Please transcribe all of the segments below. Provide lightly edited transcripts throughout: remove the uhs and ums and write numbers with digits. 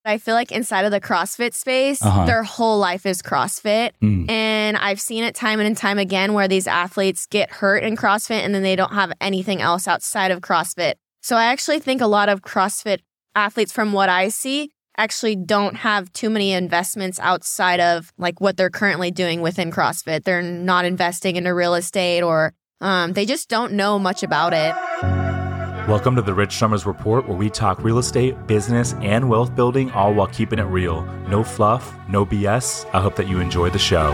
I feel like inside of the CrossFit space, their whole life is CrossFit. And I've seen it time and time again where these athletes get hurt in CrossFit and then they don't have anything else outside of CrossFit. So I actually think a lot of CrossFit athletes, from what I see, actually don't have too many investments outside of like what they're currently doing within CrossFit. They're not investing into real estate or they just don't know much about it. Welcome to the Rich Summers Report, where we talk real estate, business, and wealth building, all while keeping it real. No fluff, no BS. I hope that you enjoy the show.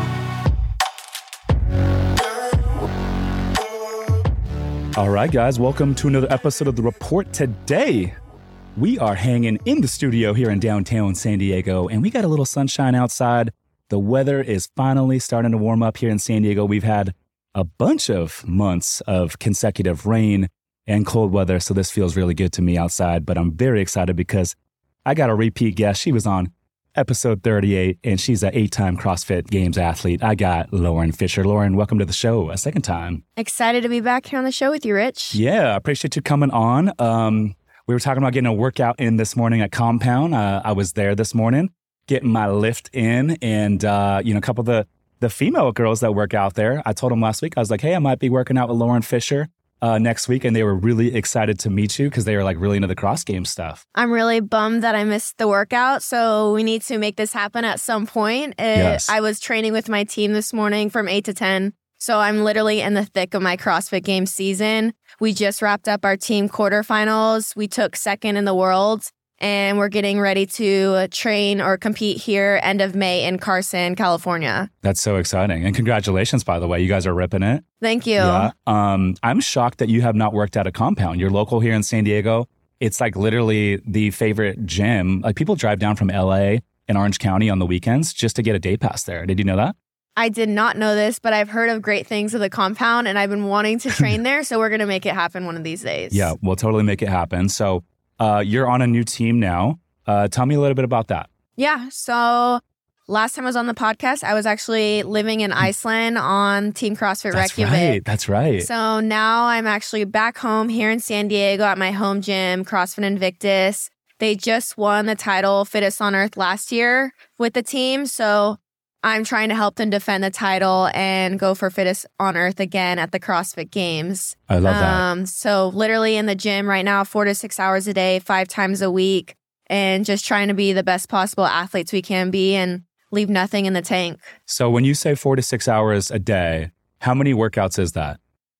All right, guys, welcome to another episode of The Report. Today, we are hanging in the studio here in downtown San Diego, and we got a little sunshine outside. The weather is finally starting to warm up here in San Diego. We've had a bunch of months of consecutive rain and cold weather, so this feels really good to me outside. But I'm very excited because I got a repeat guest. She was on episode 38, and she's an 8-time CrossFit Games athlete. I got Lauren Fisher. Lauren, welcome to the show a second time. Excited to be back here on the show with you, Rich. Yeah, I appreciate you coming on. We were talking about getting a workout in this morning at Compound. I was there this morning getting my lift in, and a couple of the female girls that work out there, I told them last week, I was like, hey, I might be working out with Lauren Fisher next week, and they were really excited to meet you because they were like really into the cross game stuff. I'm really bummed that I missed the workout, so we need to make this happen at some point. Yes. I was training with my team this morning from 8 to 10, so I'm literally in the thick of my CrossFit Games season. We just wrapped up our team quarterfinals. We took second in the world, and we're getting ready to train or compete here end of May in Carson, California. That's so exciting. And congratulations, by the way. You guys are ripping it. Thank you. Yeah. I'm shocked that you have not worked at a Compound. You're local here in San Diego. It's like literally the favorite gym. Like people drive down from LA and Orange County on the weekends just to get a day pass there. Did you know that? I did not know this, but I've heard of great things of the Compound, and I've been wanting to train there, so we're going to make it happen one of these days. Yeah, we'll totally make it happen. So you're on a new team now. Tell me a little bit about that. Yeah. So last time I was on the podcast, I was actually living in Iceland on Team CrossFit Reykjavik. That's right. So now I'm actually back home here in San Diego at my home gym, CrossFit Invictus. They just won the title Fittest on Earth last year with the team. So I'm trying to help them defend the title and go for Fittest on Earth again at the CrossFit Games. I love that. So literally in the gym right now, 4 to 6 hours a day, 5 times a week, and just trying to be the best possible athletes we can be and leave nothing in the tank. So when you say 4 to 6 hours a day, how many workouts is that?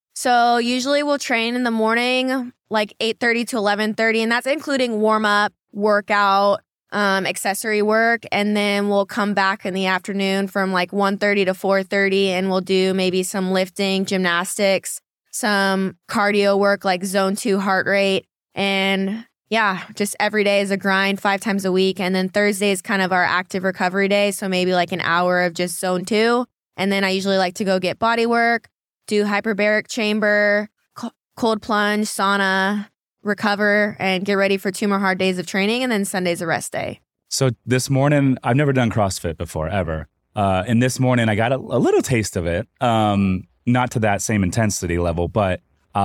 So usually we'll train in the morning, like 8:30 to 11:30, and that's including warm-up, workout, accessory work, and then we'll come back in the afternoon from like 1:30 to 4:30, and we'll do maybe some lifting, gymnastics, some cardio work like zone 2 heart rate, and yeah, just every day is a grind 5 times a week. And then Thursday is kind of our active recovery day, so maybe like an hour of just zone 2, and then I usually like to go get body work, do hyperbaric chamber, cold plunge, sauna, recover, and get ready for 2 more hard days of training, and then Sunday's a rest day. So this morning, I've never done CrossFit before, ever. And this morning, I got a little taste of it, not to that same intensity level, but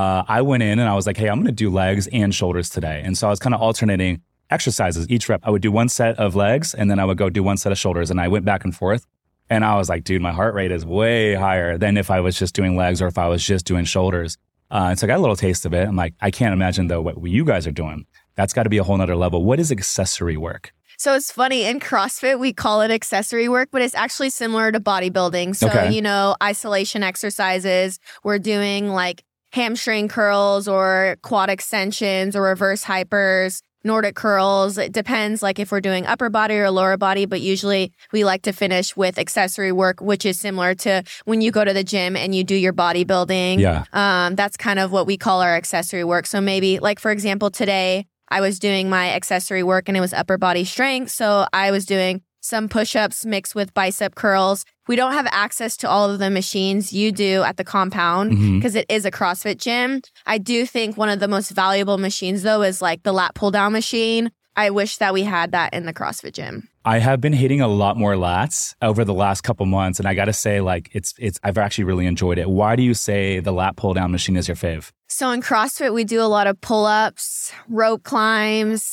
I went in and I was like, hey, I'm going to do legs and shoulders today. And so I was kind of alternating exercises. Each rep, I would do one set of legs, and then I would go do one set of shoulders, and I went back and forth. And I was like, dude, my heart rate is way higher than if I was just doing legs or if I was just doing shoulders. And so I got a little taste of it. I'm like, I can't imagine though what you guys are doing. That's got to be a whole nother level. What is accessory work? So it's funny, in CrossFit, we call it accessory work, but it's actually similar to bodybuilding. So, isolation exercises, we're doing like hamstring curls or quad extensions or reverse hypers, Nordic curls. It depends like if we're doing upper body or lower body, but usually we like to finish with accessory work, which is similar to when you go to the gym and you do your bodybuilding. Yeah. That's kind of what we call our accessory work. So maybe like, for example, today I was doing my accessory work and it was upper body strength. So I was doing some push-ups mixed with bicep curls. We don't have access to all of the machines you do at the Compound because it is a CrossFit gym. I do think one of the most valuable machines, though, is like the lat pull-down machine. I wish that we had that in the CrossFit gym. I have been hitting a lot more lats over the last couple months, and I got to say, like, I've actually really enjoyed it. Why do you say the lat pull-down machine is your fave? So in CrossFit, we do a lot of pull-ups, rope climbs,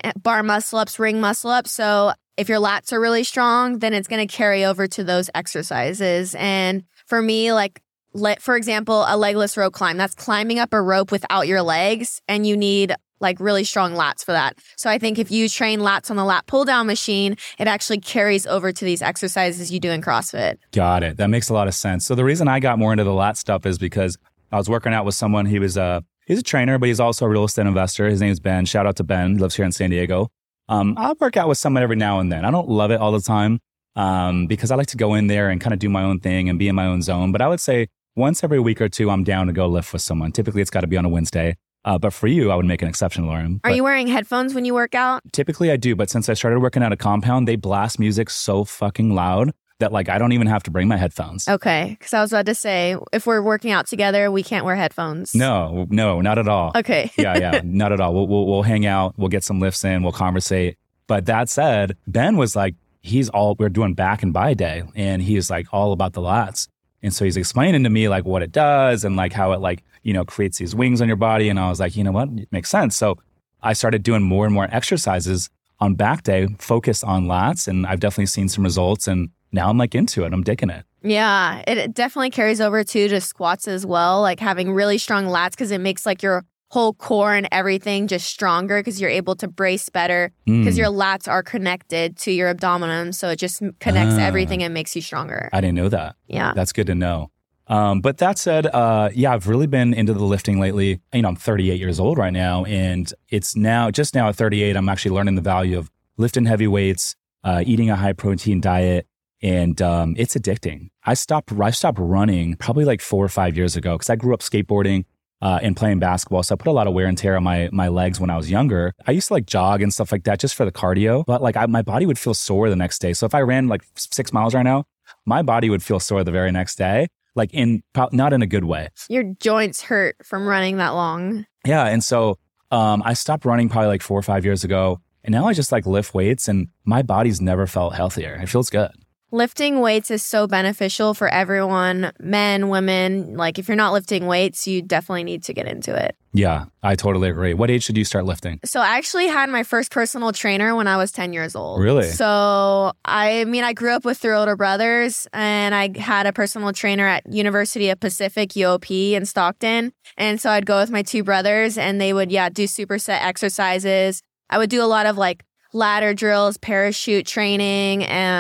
bar muscle ups, ring muscle ups. So if your lats are really strong, then it's going to carry over to those exercises. And for me, like, for example, a legless rope climb, that's climbing up a rope without your legs, and you need like really strong lats for that. So I think if you train lats on the lat pull down machine, it actually carries over to these exercises you do in CrossFit. Got it. That makes a lot of sense. So the reason I got more into the lat stuff is because I was working out with someone. He's a trainer, but he's also a real estate investor. His name is Ben. Shout out to Ben. He lives here in San Diego. I'll work out with someone every now and then. I don't love it all the time because I like to go in there and kind of do my own thing and be in my own zone. But I would say once every week or two, I'm down to go lift with someone. Typically, it's got to be on a Wednesday. But for you, I would make an exception, Lauren. Are you wearing headphones when you work out? Typically, I do. But since I started working at a compound, they blast music so fucking loud that like I don't even have to bring my headphones. Okay. Because I was about to say, if we're working out together, we can't wear headphones. No, not at all. Okay. yeah, not at all. We'll hang out. We'll get some lifts in. We'll conversate. But that said, Ben was like, we're doing back and bi day, and he's like all about the lats. And so he's explaining to me like what it does and like how it like, creates these wings on your body. And I was like, you know what? It makes sense. So I started doing more and more exercises on back day, focused on lats. And I've definitely seen some results. And now I'm like into it. I'm digging it. Yeah, it definitely carries over too to squats as well. Like having really strong lats because it makes like your whole core and everything just stronger because you're able to brace better because your lats are connected to your abdominum. So it just connects everything and makes you stronger. I didn't know that. Yeah. That's good to know. But that said, I've really been into the lifting lately. I'm 38 years old right now, and it's now at 38, I'm actually learning the value of lifting heavy weights, eating a high protein diet, and it's addicting. I stopped running probably like 4 or 5 years ago because I grew up skateboarding and playing basketball. So I put a lot of wear and tear on my legs when I was younger. I used to like jog and stuff like that just for the cardio, but like my body would feel sore the next day. So if I ran like 6 miles right now, my body would feel sore the very next day. Like not in a good way. Your joints hurt from running that long. Yeah. And so I stopped running probably like 4 or 5 years ago. And now I just like lift weights and my body's never felt healthier. It feels good. Lifting weights is so beneficial for everyone, men, women. Like if you're not lifting weights, you definitely need to get into it. Yeah, I totally agree. What age did you start lifting? So I actually had my first personal trainer when I was 10 years old. Really? So I grew up with 3 older brothers and I had a personal trainer at University of Pacific, UOP in Stockton. And so I'd go with my 2 brothers and they would, do superset exercises. I would do a lot of like ladder drills, parachute training.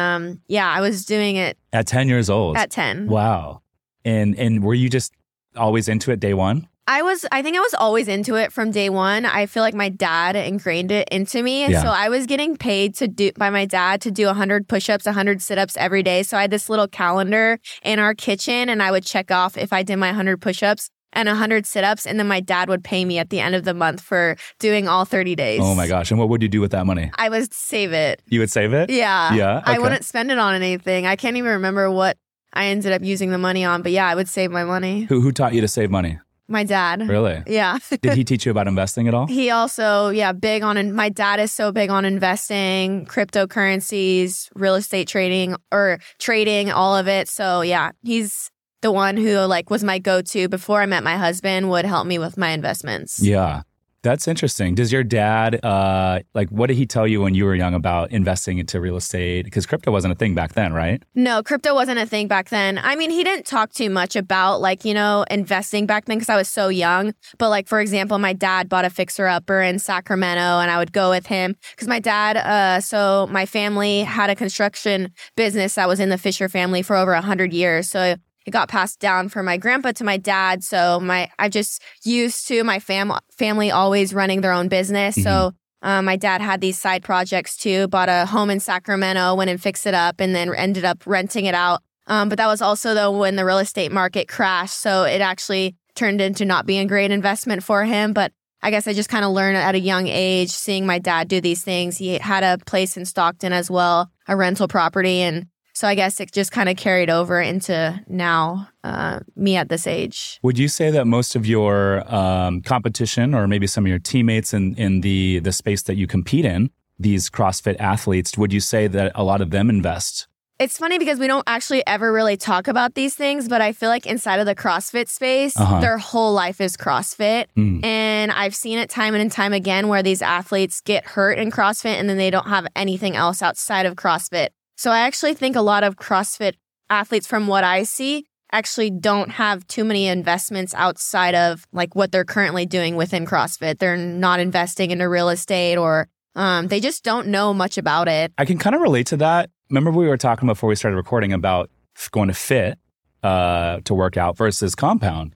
I was doing it. At 10 years old? At 10. Wow. And were you just always into it day one? I think I was always into it from day one. I feel like my dad ingrained it into me. And so I was getting paid by my dad to do 100 push-ups, 100 sit-ups every day. So I had this little calendar in our kitchen and I would check off if I did my 100 push-ups and 100 sit-ups. And then my dad would pay me at the end of the month for doing all 30 days. Oh my gosh. And what would you do with that money? I would save it. You would save it? Yeah. Yeah. Okay. I wouldn't spend it on anything. I can't even remember what I ended up using the money on. But yeah, I would save my money. Who taught you to save money? My dad. Really? Yeah. Did he teach you about investing at all? He also, big on, my dad is so big on investing, cryptocurrencies, real estate trading, all of it. So yeah, he's the one who like was my go-to before I met my husband, would help me with my investments. Yeah. That's interesting. Does your dad, what did he tell you when you were young about investing into real estate? Because crypto wasn't a thing back then, right? No, crypto wasn't a thing back then. I mean, he didn't talk too much about investing back then because I was so young. But like, for example, my dad bought a fixer-upper in Sacramento and I would go with him because my dad, so my family had a construction business that was in the Fisher family for over 100 years. So it got passed down from my grandpa to my dad. So I just used to my family always running their own business. So my dad had these side projects too, bought a home in Sacramento, went and fixed it up and then ended up renting it out. But that was also though when the real estate market crashed. So it actually turned into not being a great investment for him. But I guess I just kind of learned at a young age, seeing my dad do these things. He had a place in Stockton as well, a rental property. And so I guess it just kind of carried over into now, me at this age. Would you say that most of your competition or maybe some of your teammates in the space that you compete in, these CrossFit athletes, would you say that a lot of them invest? It's funny because we don't actually ever really talk about these things, but I feel like inside of the CrossFit space, their whole life is CrossFit. And I've seen it time and time again where these athletes get hurt in CrossFit and then they don't have anything else outside of CrossFit. So I actually think a lot of CrossFit athletes, from what I see, actually don't have too many investments outside of like what they're currently doing within CrossFit. They're not investing into real estate or they just don't know much about it. I can kind of relate to that. Remember we were talking before we started recording about going to Fit to work out versus Compound.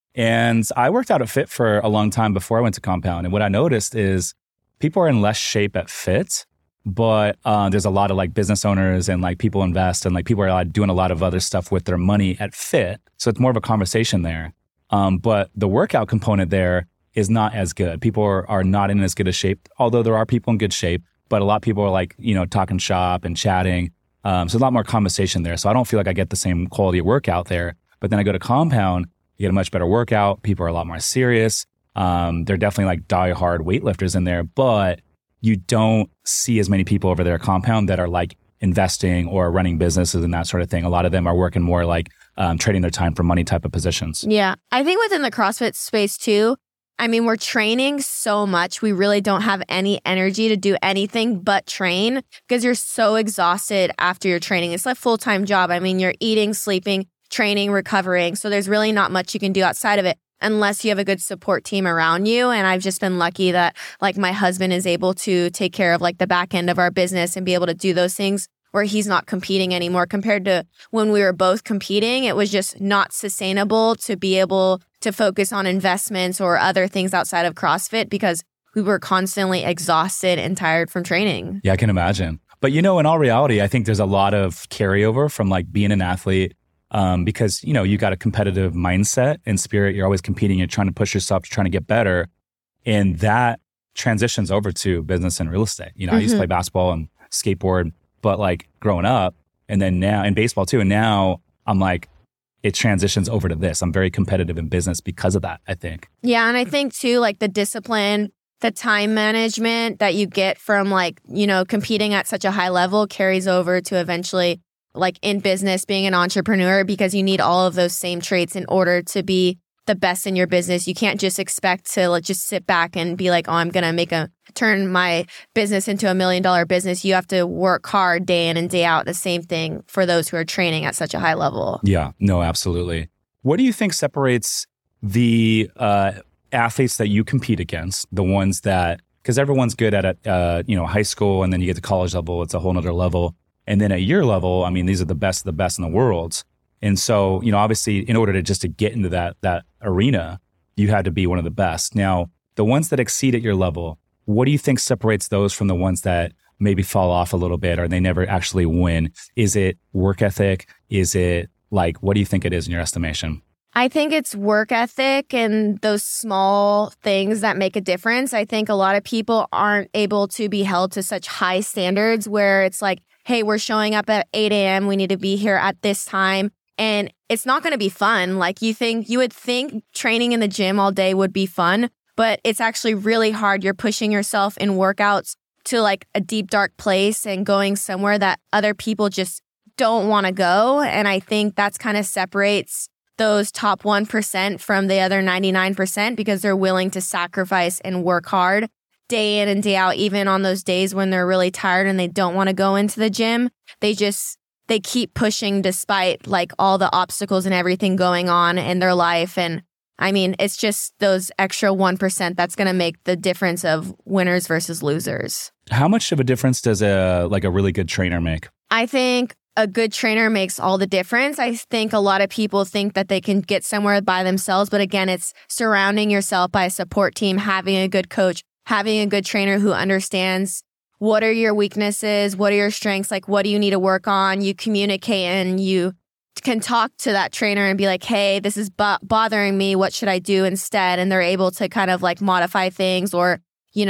And I worked out at Fit for a long time before I went to Compound. And what I noticed is people are in less shape at Fit, but there's a lot of like business owners and like people invest and like people are like doing a lot of other stuff with their money at Fit. So it's more of a conversation there. But the workout component there is not as good. People are not in as good a shape, although there are people in good shape. But a lot of people are like, talking shop and chatting. So a lot more conversation there. So I don't feel like I get the same quality of workout there. But then I go to Compound, you get a much better workout. People are a lot more serious. They're definitely like die-hard weightlifters in there. But you don't see as many people over there at Compound that are like investing or running businesses and that sort of thing. A lot of them are working more like trading their time for money type of positions. Yeah. I think within the CrossFit space too, I mean, we're training so much. We really don't have any energy to do anything but train because you're so exhausted after your training. It's like a full-time job. I mean, you're eating, sleeping, training, recovering. So there's really not much you can do outside of it unless you have a good support team around you. And I've just been lucky that like my husband is able to take care of like the back end of our business and be able to do those things where he's not competing anymore. Compared to when we were both competing, it was just not sustainable to be able to focus on investments or other things outside of CrossFit because we were constantly exhausted and tired from training. Yeah, I can imagine. But in all reality, I think there's a lot of carryover from like being an athlete because, you got a competitive mindset and spirit. You're always competing. You're trying to push yourself, you're trying to get better. And that transitions over to business and real estate. I used to play basketball and skateboard, but like growing up and then now in baseball too. And now I'm like, it transitions over to this. I'm very competitive in business because of that, I think. Yeah. And I think too, like the discipline, the time management that you get from like, competing at such a high level carries over to eventually like in business, being an entrepreneur, because you need all of those same traits in order to be the best in your business. You can't just expect to just sit back and be like, oh, I'm going to turn my business into $1 million business. You have to work hard day in and day out. The same thing for those who are training at such a high level. Yeah, no, absolutely. What do you think separates the athletes that you compete against, the ones that, because everyone's good at high school and then you get to college level, it's a whole nother level. And then at your level, I mean, these are the best of the best in the world. And so, obviously, in order to get into that arena, you had to be one of the best. Now, the ones that exceed at your level, what do you think separates those from the ones that maybe fall off a little bit or they never actually win? Is it work ethic? Is it like, what do you think it is in your estimation? I think it's work ethic and those small things that make a difference. I think a lot of people aren't able to be held to such high standards where it's like, hey, we're showing up at 8 a.m. We need to be here at this time. And it's not going to be fun. Like you would think training in the gym all day would be fun, but it's actually really hard. You're pushing yourself in workouts to like a deep, dark place and going somewhere that other people just don't want to go. And I think that's kind of separates those top 1% from the other 99% because they're willing to sacrifice and work hard day in and day out, even on those days when they're really tired and they don't want to go into the gym. They keep pushing despite like all the obstacles and everything going on in their life. And I mean, it's just those extra 1% that's going to make the difference of winners versus losers. How much of a difference does a really good trainer make? I think a good trainer makes all the difference. I think a lot of people think that they can get somewhere by themselves. But again, it's surrounding yourself by a support team, having a good coach, having a good trainer who understands what are your weaknesses, what are your strengths, like what do you need to work on. You communicate and you can talk to that trainer and be like, hey, this is bothering me. What should I do instead? And they're able to kind of like modify things or,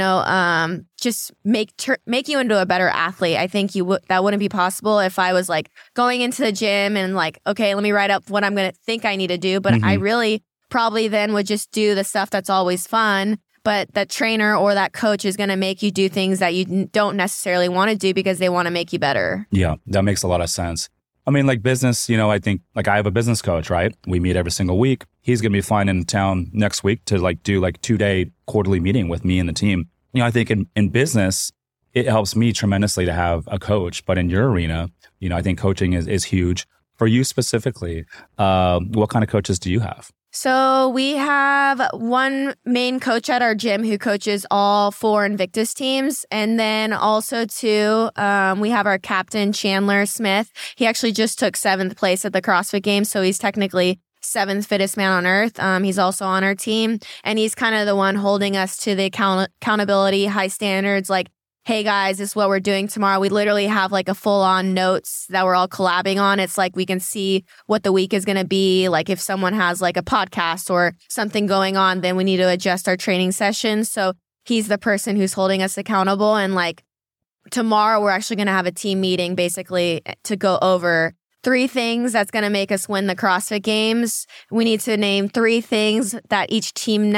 just make you into a better athlete. I think that wouldn't be possible if I was like going into the gym and like, okay, let me write up what I'm going to think I need to do. But I really probably then would just do the stuff that's always fun, but the trainer or that coach is going to make you do things that you don't necessarily want to do because they want to make you better. Yeah, that makes a lot of sense. I mean, like business, I think like I have a business coach, right? We meet every single week. He's going to be flying into town next week to like do like 2-day quarterly meeting with me and the team. I think in business, it helps me tremendously to have a coach. But in your arena, I think coaching is huge. For you specifically, what kind of coaches do you have? So we have one main coach at our gym who coaches all 4 Invictus teams. And then also too, we have our captain, Chandler Smith. He actually just took 7th place at the CrossFit Games. So he's technically 7th fittest man on earth. He's also on our team. And he's kind of the one holding us to the accountability, high standards, like, hey guys, this is what we're doing tomorrow. We literally have like a full-on notes that we're all collabing on. It's like we can see what the week is going to be. Like if someone has like a podcast or something going on, then we need to adjust our training sessions. So he's the person who's holding us accountable. And like tomorrow, we're actually going to have a team meeting basically to go over 3 things that's going to make us win the CrossFit Games. We need to name 3 things that each team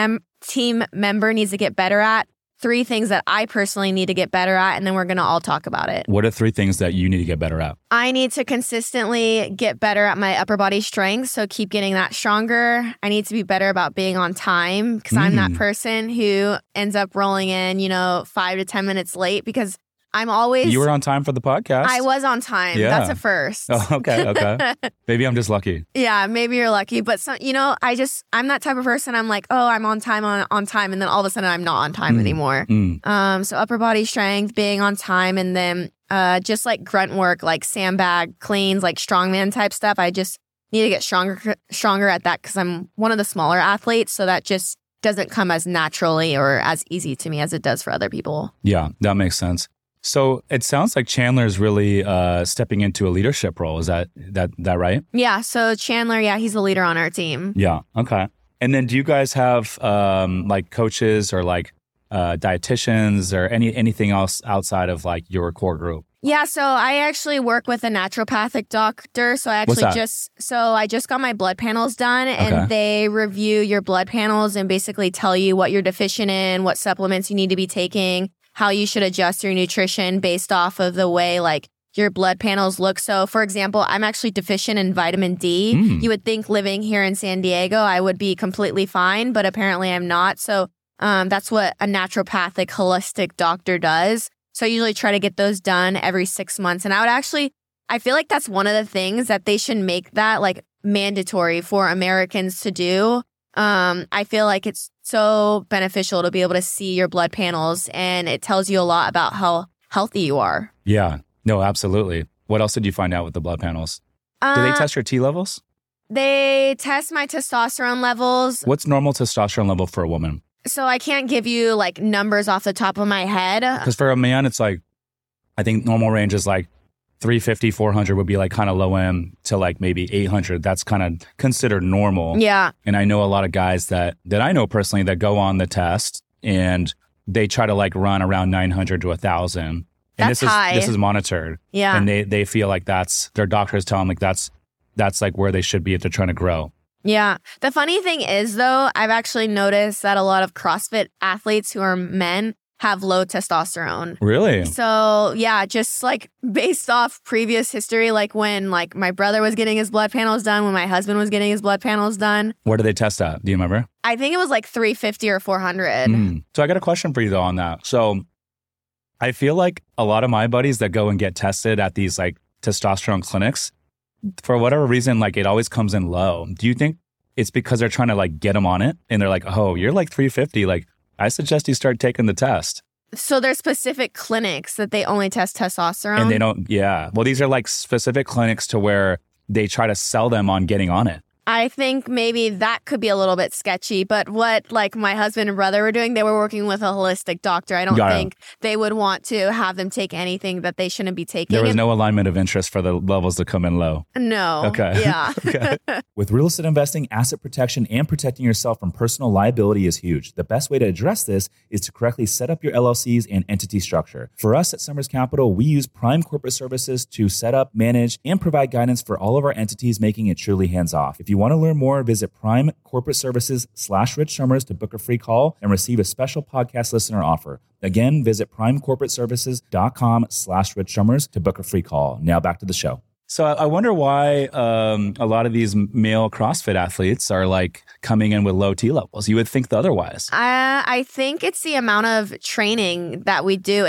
member needs to get better at. 3 things that I personally need to get better at, and then we're going to all talk about it. What are 3 things that you need to get better at? I need to consistently get better at my upper body strength, so keep getting that stronger. I need to be better about being on time because I'm that person who ends up rolling in, 5 to 10 minutes late because I'm always... You were on time for the podcast. I was on time. Yeah. That's a first. Oh, okay. Maybe I'm just lucky. Yeah, maybe you're lucky. But, I'm that type of person. I'm like, oh, I'm on time. And then all of a sudden I'm not on time anymore. So upper body strength, being on time. And then just like grunt work, like sandbag cleans, like strongman type stuff. I just need to get stronger at that because I'm one of the smaller athletes. So that just doesn't come as naturally or as easy to me as it does for other people. Yeah, that makes sense. So it sounds like Chandler is really stepping into a leadership role. Is that right? Yeah. So Chandler, he's a leader on our team. Yeah. Okay. And then do you guys have like coaches or like dietitians or anything else outside of like your core group? Yeah, so I actually work with a naturopathic doctor. So I just got my blood panels done and they review your blood panels and basically tell you what you're deficient in, what supplements you need to be taking, how you should adjust your nutrition based off of the way like your blood panels look. So for example, I'm actually deficient in vitamin D. You would think living here in San Diego, I would be completely fine, but apparently I'm not. So that's what a naturopathic holistic doctor does. So I usually try to get those done every 6 months. And I feel like that's one of the things that they should make that like mandatory for Americans to do. I feel like it's so beneficial to be able to see your blood panels and it tells you a lot about how healthy you are. Yeah, no, absolutely. What else did you find out with the blood panels? Do they test your T levels? They test my testosterone levels. What's normal testosterone level for a woman? So I can't give you like numbers off the top of my head. Because for a man, it's like, I think normal range is like 350, 400 would be like kind of low end to like maybe 800. That's kind of considered normal. Yeah. And I know a lot of guys that I know personally that go on the test and they try to like run around 900 to 1,000. And that's high. This is monitored. Yeah. And they feel like their doctors tell them like that's like where they should be if they're trying to grow. Yeah. The funny thing is though, I've actually noticed that a lot of CrossFit athletes who are men have low testosterone. Really? So yeah, just like based off previous history, like when like my brother was getting his blood panels done, when my husband was getting his blood panels done. Where did they test at? Do you remember? I think it was like 350 or 400. So I got a question for you though on that. So I feel like a lot of my buddies that go and get tested at these like testosterone clinics, for whatever reason, like it always comes in low. Do you think it's because they're trying to like get them on it and they're like, oh, you're like 350, like I suggest you start taking the test. So there's specific clinics that they only test testosterone? And they don't, yeah. Well, these are like specific clinics to where they try to sell them on getting on it. I think maybe that could be a little bit sketchy, but what like my husband and brother were doing, they were working with a holistic doctor. I don't think they would want to have them take anything that they shouldn't be taking. There was no alignment of interest for the levels to come in low. No. Okay. Yeah. Okay. With real estate investing, asset protection and protecting yourself from personal liability is huge. The best way to address this is to correctly set up your LLCs and entity structure. For us at Summers Capital, we use Prime Corporate Services to set up, manage, and provide guidance for all of our entities, making it truly hands-off. If you want to learn more, visit Prime Corporate Services/Rich Summers to book a free call and receive a special podcast listener offer. Again, visit primecorporateservices.com/Rich Summers to book a free call. Now back to the show. So I wonder why a lot of these male CrossFit athletes are like coming in with low T levels. You would think otherwise. I think it's the amount of training that we do.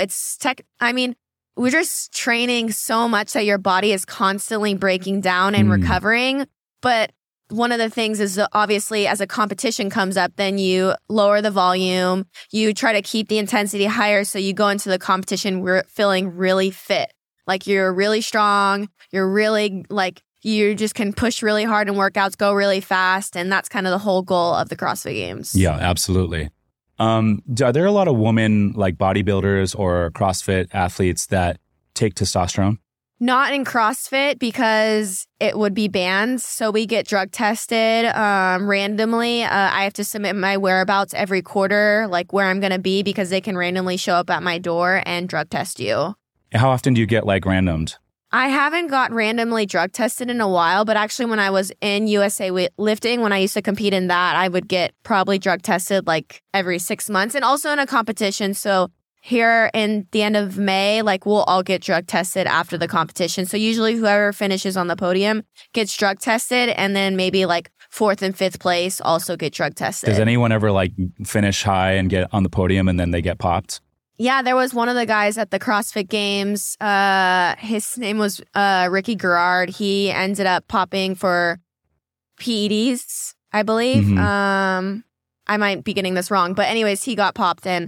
We're just training so much that your body is constantly breaking down and recovering. But one of the things is obviously as a competition comes up, then you lower the volume. You try to keep the intensity higher. So you go into the competition feeling really fit. Like you're really strong. You're really you just can push really hard in workouts, go really fast. And that's kind of the whole goal of the CrossFit Games. Yeah, absolutely. Are there a lot of women like bodybuilders or CrossFit athletes that take testosterone? Not in CrossFit because it would be banned. So we get drug tested randomly. I have to submit my whereabouts every quarter, like where I'm going to be, because they can randomly show up at my door and drug test you. How often do you get like randomed? I haven't got randomly drug tested in a while, but actually when I was in USA lifting, when I used to compete in that, I would get probably drug tested like every 6 months, and also in a competition. So here in the end of May, like we'll all get drug tested after the competition. So usually whoever finishes on the podium gets drug tested, and then maybe like 4th and 5th place also get drug tested. Does anyone ever like finish high and get on the podium and then they get popped? Yeah, there was one of the guys at the CrossFit Games. His name was Ricky Garrard. He ended up popping for PEDs, I believe. Mm-hmm. I might be getting this wrong, but anyways, he got popped and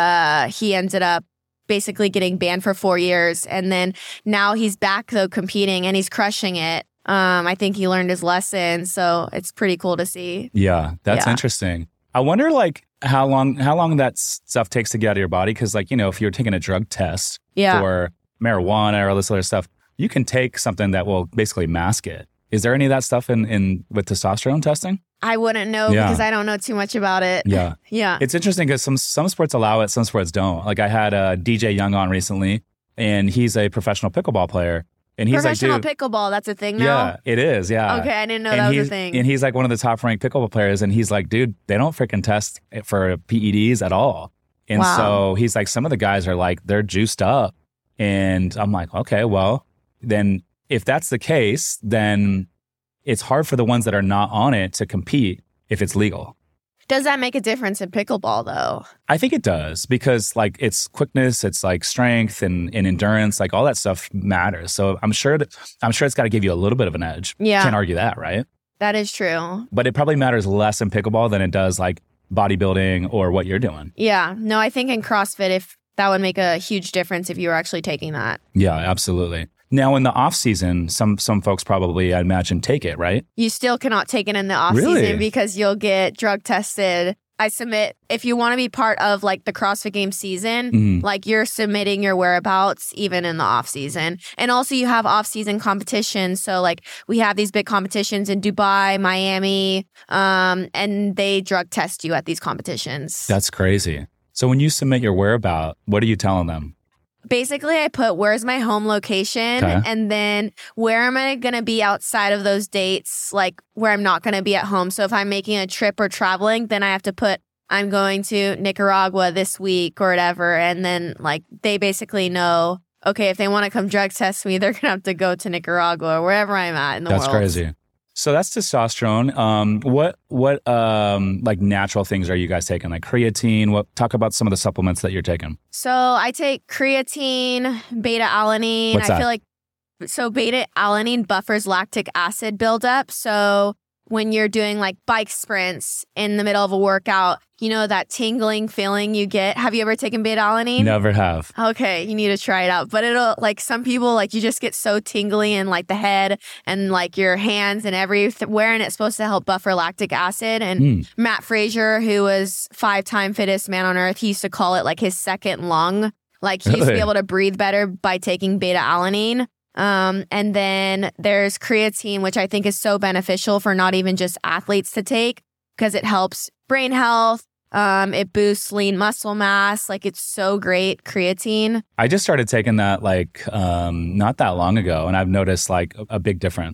he ended up basically getting banned for 4 years. And then now he's back though competing and he's crushing it. I think he learned his lesson, so it's pretty cool to see. Yeah, that's interesting. I wonder like how long that stuff takes to get out of your body, because like, you know, if you're taking a drug test for marijuana or all this other stuff, you can take something that will basically mask it. Is there any of that stuff in with testosterone testing? I wouldn't know because I don't know too much about it. Yeah. Yeah. It's interesting because some sports allow it, some sports don't. Like I had DJ Young on recently, and he's a professional pickleball player. And he's professional like, dude, pickleball, that's a thing now? Yeah, it is. Yeah. Okay, I didn't know that was a thing. And he's like one of the top ranked pickleball players. And he's like, dude, they don't freaking test for PEDs at all. And so he's like, some of the guys are like, they're juiced up. And I'm like, okay, well, then if that's the case, then it's hard for the ones that are not on it to compete if it's legal. Does that make a difference in pickleball, though? I think it does, because like it's quickness, it's like strength and endurance, like all that stuff matters. So I'm sure it's got to give you a little bit of an edge. Yeah. Can't argue that, right? That is true. But it probably matters less in pickleball than it does like bodybuilding or what you're doing. Yeah. No, I think in CrossFit, if that would make a huge difference if you were actually taking that. Yeah, absolutely. Now, in the off season, some folks probably, I imagine, take it, right? You still cannot take it in the off season because you'll get drug tested. I submit, if you want to be part of like the CrossFit Games season, like you're submitting your whereabouts even in the off season. And also you have off season competitions. So like we have these big competitions in Dubai, Miami, and they drug test you at these competitions. That's crazy. So when you submit your whereabout, what are you telling them? Basically, I put where's my home location and then where am I going to be outside of those dates, like where I'm not going to be at home. So if I'm making a trip or traveling, then I have to put I'm going to Nicaragua this week or whatever. And then like they basically know, okay, if they want to come drug test me, they're going to have to go to Nicaragua or wherever I'm at in the world. That's crazy. So that's testosterone. What like natural things are you guys taking? Like creatine? Talk about some of the supplements that you're taking. So I take creatine, beta-alanine. What's that? I feel like beta-alanine buffers lactic acid buildup. So when you're doing like bike sprints in the middle of a workout, you know that tingling feeling you get. Have you ever taken beta-alanine? Never have. Okay, you need to try it out. But it'll like some people like you just get so tingly in like the head and like your hands and everywhere, and it's supposed to help buffer lactic acid. And Matt Frazier, who was 5-time fittest man on earth, he used to call it like his second lung. Like he used to be able to breathe better by taking beta-alanine. And then there's creatine, which I think is so beneficial for not even just athletes to take because it helps brain health. It boosts lean muscle mass. Like it's so great, creatine. I just started taking that like not that long ago, and I've noticed like a big difference.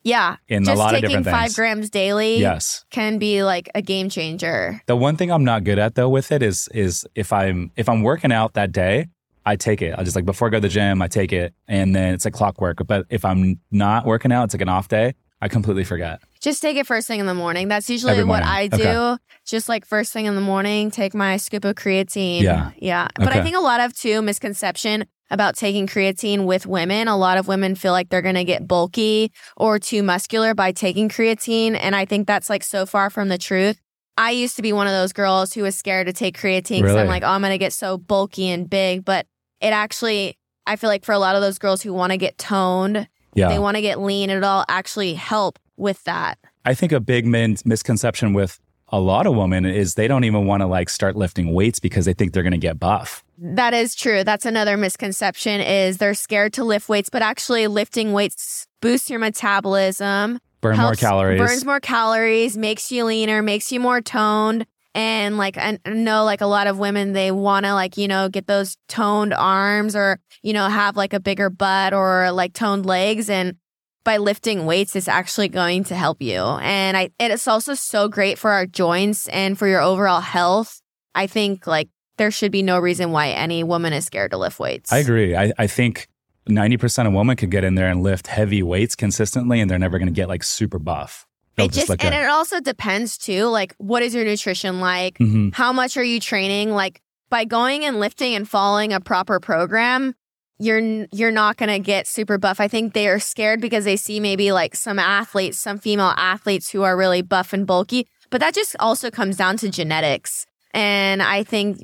Yeah. in Just a lot of taking different things. 5 grams daily Yes. can be like a game changer. The one thing I'm not good at though with it is if I'm working out that day, I take it. I just like before I go to the gym, I take it, and then it's like clockwork. But if I'm not working out, it's like an off day, I completely forget. Just take it first thing in the morning. That's usually Every what morning. I do. Okay. Just like first thing in the morning, take my scoop of creatine. Yeah. Yeah. But I Okay. think a lot of misconception about taking creatine with women. A lot of women feel like they're going to get bulky or too muscular by taking creatine. And I think that's like so far from the truth. I used to be one of those girls who was scared to take creatine because I'm Really? like, oh, I'm going to get so bulky and big. But it actually, I feel like for a lot of those girls who want to get toned, Yeah. they want to get lean, it'll all actually help with that. I think a big misconception with a lot of women is they don't even want to like start lifting weights because they think they're going to get buff. That is true. That's another misconception is they're scared to lift weights, but actually lifting weights boosts your metabolism, Burn more calories. burns more calories, makes you leaner, makes you more toned. And like, I know like a lot of women, they want to like, get those toned arms or, have like a bigger butt or like toned legs. And by lifting weights, it's actually going to help you. And it's also so great for our joints and for your overall health. I think like there should be no reason why any woman is scared to lift weights. I agree. I think 90% of women could get in there and lift heavy weights consistently, and they're never going to get like super buff. They'll just look And good. it also depends too. Like, what is your nutrition like? Mhm. How much are you training? Like, by going and lifting and following a proper program, you're not going to get super buff. I think they are scared because they see maybe like some female athletes who are really buff and bulky, but that just also comes down to genetics. And I think,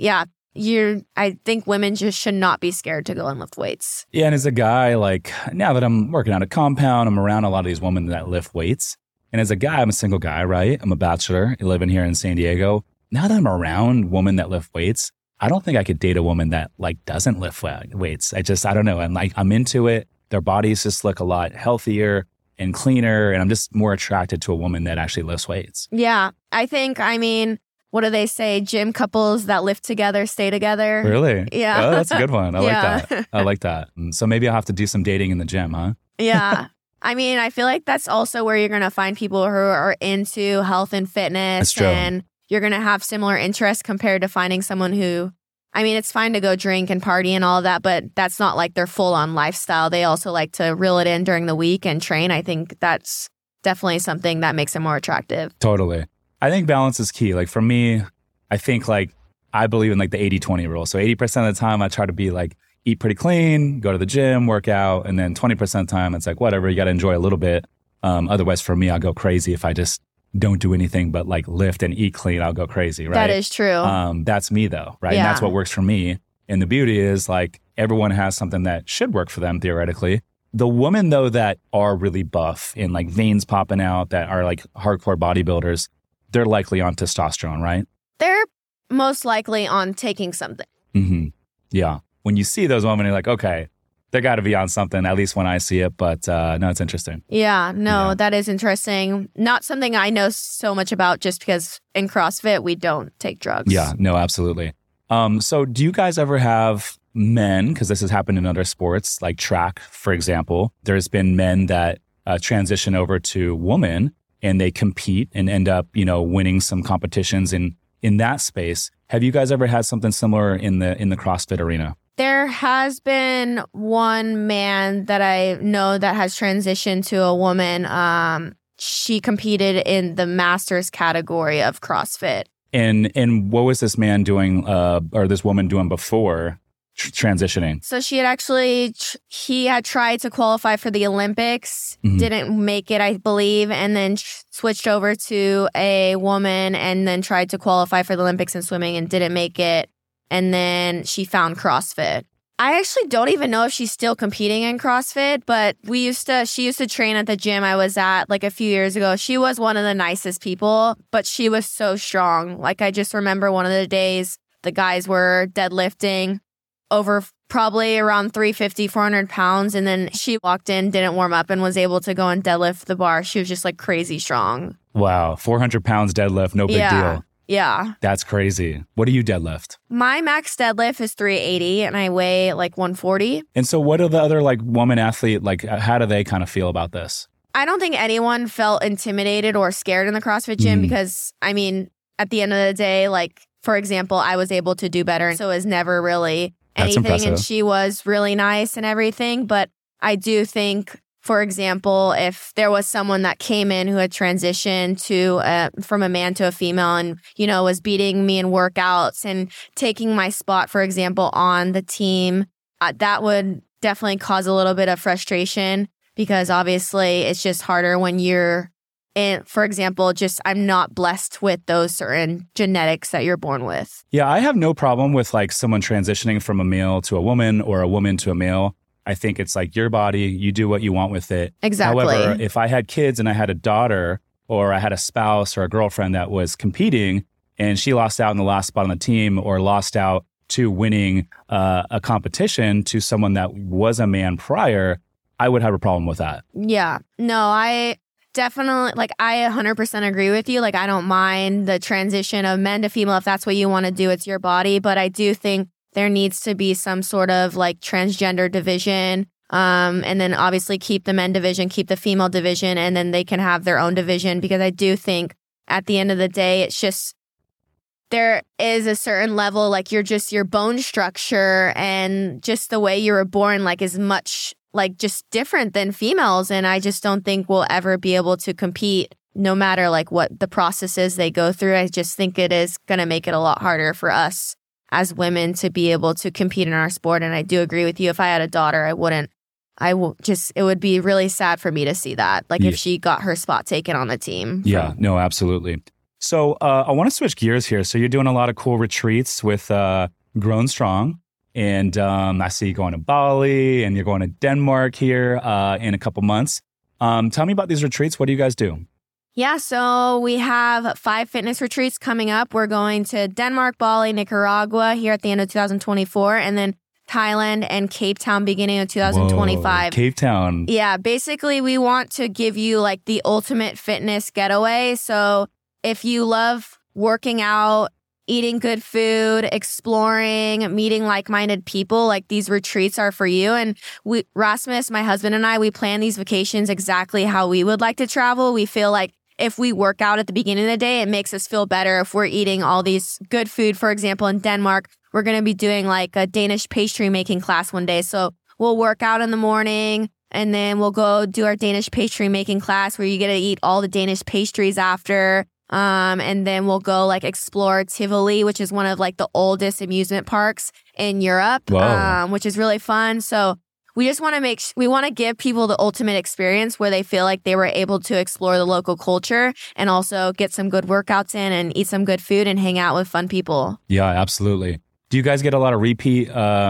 I think women just should not be scared to go and lift weights. Yeah, and as a guy, like now that I'm working out a compound, I'm around a lot of these women that lift weights. And as a guy, I'm a single guy, right? I'm a bachelor living here in San Diego. Now that I'm around women that lift weights, I don't think I could date a woman that like doesn't lift weights. I don't know. I'm into it. Their bodies just look a lot healthier and cleaner. And I'm just more attracted to a woman that actually lifts weights. Yeah, what do they say? Gym couples that lift together stay together. Really? Yeah. Oh, that's a good one. I Yeah. like that. I like that. So maybe I'll have to do some dating in the gym, huh? Yeah. I feel like that's also where you're going to find people who are into health and fitness. That's true. And you're going to have similar interests compared to finding someone who, it's fine to go drink and party and all of that, but that's not like their full on lifestyle. They also like to reel it in during the week and train. I think that's definitely something that makes it more attractive. Totally. I think balance is key. Like for me, I think like I believe in like the 80-20 rule. So 80% of the time I try to be like, eat pretty clean, go to the gym, work out. And then 20% of the time, it's like, whatever, you got to enjoy a little bit. Otherwise, for me, I'll go crazy if I just don't do anything but like lift and eat clean. I'll go crazy, right? That is true. That's me though, right? Yeah. And that's what works for me. And the beauty is like everyone has something that should work for them theoretically. The women though that are really buff and like veins popping out that are like hardcore bodybuilders, they're likely on testosterone, right? They're most likely on taking something. Mm-hmm. Yeah. When you see those women, you're like, okay, they got to be on something, at least when I see it. But no, it's interesting. Yeah, no, Yeah. that is interesting. Not something I know so much about just because in CrossFit, we don't take drugs. Yeah, no, absolutely. So do you guys ever have men, because this has happened in other sports, like track, for example, there's been men that transition over to women and they compete and end up, winning some competitions in that space. Have you guys ever had something similar in the CrossFit arena? There has been one man that I know that has transitioned to a woman. She competed in the masters category of CrossFit. And what was this man doing, or this woman doing before transitioning? So she had actually, he had tried to qualify for the Olympics, didn't make it, I believe, and then switched over to a woman and then tried to qualify for the Olympics in swimming and didn't make it. And then she found CrossFit. I actually don't even know if she's still competing in CrossFit, but she used to train at the gym I was at like a few years ago. She was one of the nicest people, but she was so strong. Like I just remember one of the days the guys were deadlifting over probably around 350, 400 pounds. And then she walked in, didn't warm up and was able to go and deadlift the bar. She was just like crazy strong. Wow. 400 pounds deadlift. No big deal. Yeah. That's crazy. What do you deadlift? My max deadlift is 380 and I weigh like 140. And so what do the other like woman athlete, like how do they kind of feel about this? I don't think anyone felt intimidated or scared in the CrossFit gym because, I mean, at the end of the day, like, for example, I was able to do better. So it was never really anything. And she was really nice and everything. But I do think, for example, if there was someone that came in who had transitioned from a man to a female and, you know, was beating me in workouts and taking my spot, for example, on the team, that would definitely cause a little bit of frustration because obviously it's just harder when you're in, for example, I'm not blessed with those certain genetics that you're born with. Yeah, I have no problem with like someone transitioning from a male to a woman or a woman to a male. I think it's like your body, you do what you want with it. Exactly. However, if I had kids and I had a daughter or I had a spouse or a girlfriend that was competing and she lost out in the last spot on the team or lost out to winning a competition to someone that was a man prior, I would have a problem with that. Yeah. No, I definitely, like, I 100% agree with you. Like, I don't mind the transition of men to female if that's what you want to do. It's your body. But I do think there needs to be some sort of like transgender division. And then obviously keep the men division, keep the female division, and then they can have their own division. Because I do think at the end of the day, it's just, there is a certain level, like your bone structure and just the way you were born, like is much like just different than females. And I just don't think we'll ever be able to compete no matter like what the processes they go through. I just think it is going to make it a lot harder for us as women to be able to compete in our sport. And I do agree with you. If I had a daughter, it would be really sad for me to see that. Like if she got her spot taken on the team. Yeah, no, absolutely. So I want to switch gears here. So you're doing a lot of cool retreats with Grown Strong. And I see you going to Bali and you're going to Denmark here in a couple months. Tell me about these retreats. What do you guys do? Yeah, so we have 5 fitness retreats coming up. We're going to Denmark, Bali, Nicaragua here at the end of 2024, and then Thailand and Cape Town beginning of 2025. Whoa, Cape Town. Yeah, basically we want to give you like the ultimate fitness getaway. So if you love working out, eating good food, exploring, meeting like-minded people, like these retreats are for you. And Rasmus, my husband, and I, we plan these vacations exactly how we would like to travel. We feel like if we work out at the beginning of the day, it makes us feel better. If we're eating all these good food, for example, in Denmark, we're going to be doing like a Danish pastry making class one day. So we'll work out in the morning and then we'll go do our Danish pastry making class where you get to eat all the Danish pastries after. And then we'll go like explore Tivoli, which is one of like the oldest amusement parks in Europe, which is really fun. So we just want to we want to give people the ultimate experience where they feel like they were able to explore the local culture and also get some good workouts in and eat some good food and hang out with fun people. Yeah, absolutely. Do you guys get a lot of repeat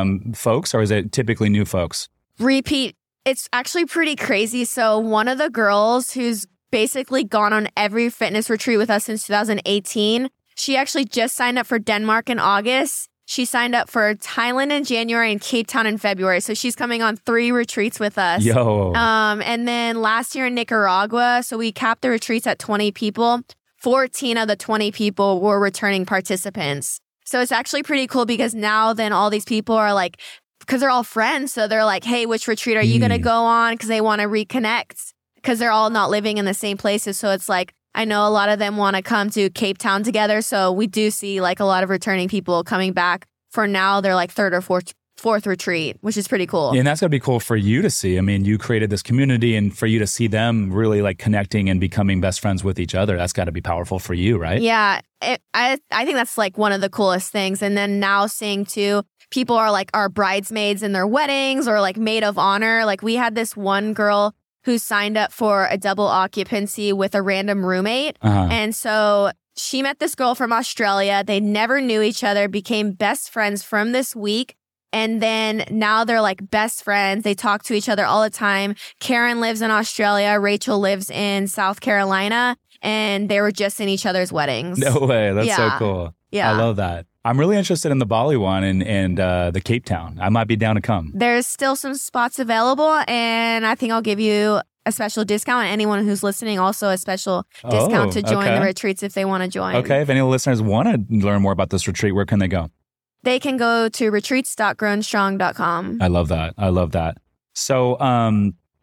folks or is it typically new folks? Repeat. It's actually pretty crazy. So one of the girls who's basically gone on every fitness retreat with us since 2018, she actually just signed up for Denmark in August. She signed up for Thailand in January and Cape Town in February. So she's coming on 3 retreats with us. Yo. And then last year in Nicaragua, so we capped the retreats at 20 people. 14 of the 20 people were returning participants. So it's actually pretty cool because now then all these people are like, because they're all friends. So they're like, hey, which retreat are you going to go on? Because they want to reconnect because they're all not living in the same places. So it's like, I know a lot of them want to come to Cape Town together. So we do see like a lot of returning people coming back for now. They're like 3rd or 4th retreat, which is pretty cool. Yeah, and that's going to be cool for you to see. I mean, you created this community and for you to see them really like connecting and becoming best friends with each other. That's got to be powerful for you, right? Yeah, I think that's like one of the coolest things. And then now seeing too, people are like our bridesmaids in their weddings or like maid of honor. Like we had this one girl who signed up for a double occupancy with a random roommate. And so she met this girl from Australia. They never knew each other, became best friends from this week. And then now they're like best friends. They talk to each other all the time. Karen lives in Australia. Rachel lives in South Carolina. And they were just in each other's weddings. No way. That's so cool. Yeah. I love that. I'm really interested in the Bali one and the Cape Town. I might be down to come. There's still some spots available, and I think I'll give you a special discount. And anyone who's listening, also a special discount to join the retreats if they want to join. Okay. If any listeners want to learn more about this retreat, where can they go? They can go to retreats.grownstrong.com. I love that. I love that. So